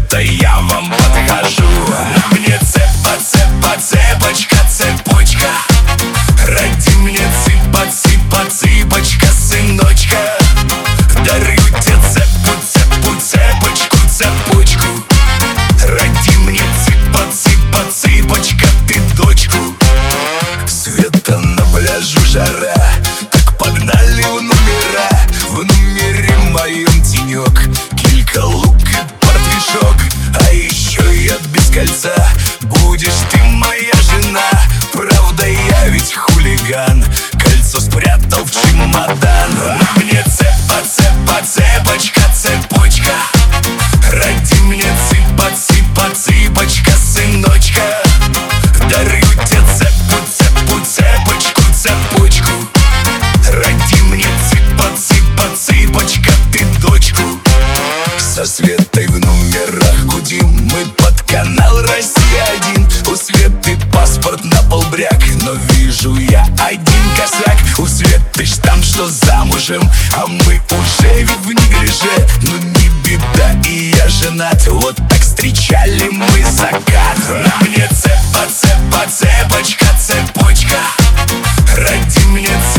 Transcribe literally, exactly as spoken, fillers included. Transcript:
это я вам подхожу. На мне цепа, цепа, цепочка, цепочка. Роди мне цыпа, цыпа, цыпочка, сыночка. Дарю тебе цепу, цепу, цепочку, цепочку. Роди мне цыпа, цыпа, цыпочка, ты дочку. Света на пляжу жара, так погнали в номера. В номере моем тенек, килька, лук и портвишок. А еще я без кольца, будешь ты моя жена. Правда, я ведь хулиган, кольцо спрятал в чемодан. На мне цепа, цепа, цепочка, цепочка. Роди мне цыпа, цыпа, цыпочка, сыночка. Дарю тебе цепу, цепу, цепочку, цепочку. Роди мне цыпа, цыпа, цыпочка, ты дочку. Со Светой в номерах гудим мы под канал Россия-один. У Светы паспорт на полбряк, но вижу я один косяк. У Светы штамп, что замужем, а мы уже ведь в неглиже. Ну не беда, и я женат, вот так встречали мы закат. На мне цепа, цепа, цепочка, цепочка. Роди мне цепа,